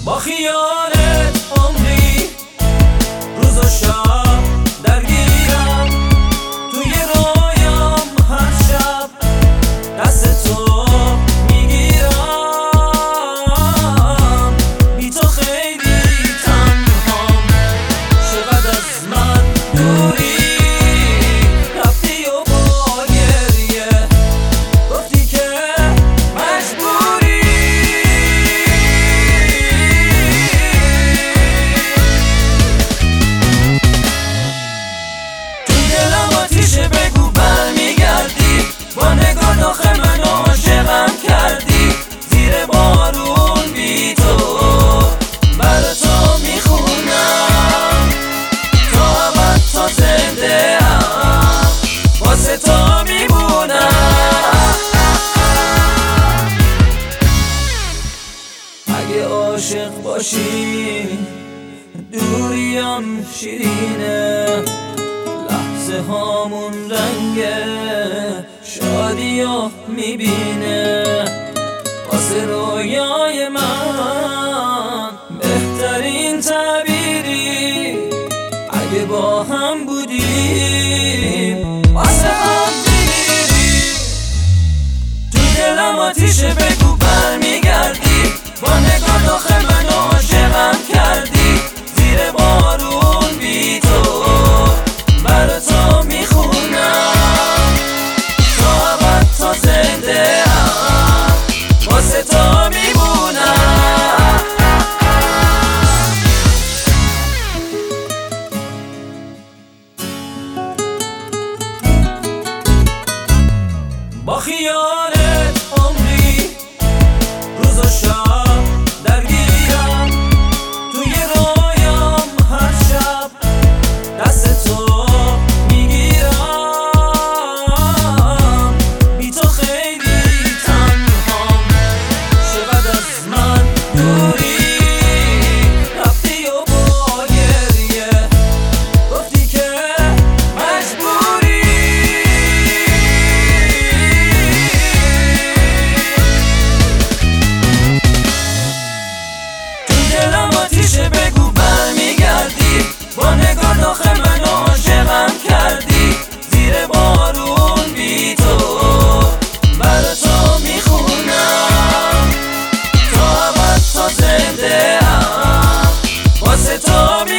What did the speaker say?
با خیالت عمری روز و شب درگیرم، توی رویام هر شب دست تو میگیرم. بی تو خیلی تنهام، چقدر از من دوری، رفتی و با گریه گفتی که مجبوری. تو دلم آتیشه، بگو برمیگردی، با نگاه داخل منو عاشقم کردی. زیر بارون بی تو برا تو میخونم، تا ابد تا زنده ام واسه تو میمونم. اگه عاشق باشی دوریم شیرینه، لحظه هامون رنگ شادیو میبینه. واسه رویای من بهترین تعبیری، اگه با هم بودیم واسه هم میمیری. تو دلم آتیشه، بگو برمیگردی، با نگاه داخل منو عاشقم کردی. زیر بارون بی تو برا تو میخونم، تا ابد تا زنده ام واسه تو میمونم. با خیالت عمری روز و شب درگیرم، توی رویام هر شب دست تو میگیرم. بی تو خیلی تنهام، چقدر از من دوری، رفتی و با گریه گفتی که مجبوری. تو دلم آتیشه، بگو برمیگردی، با نگاه داخل منو عاشقم کردی. زیر بارون بی تو برا تو میخونم، تا ابد تا زنده ام واسه تو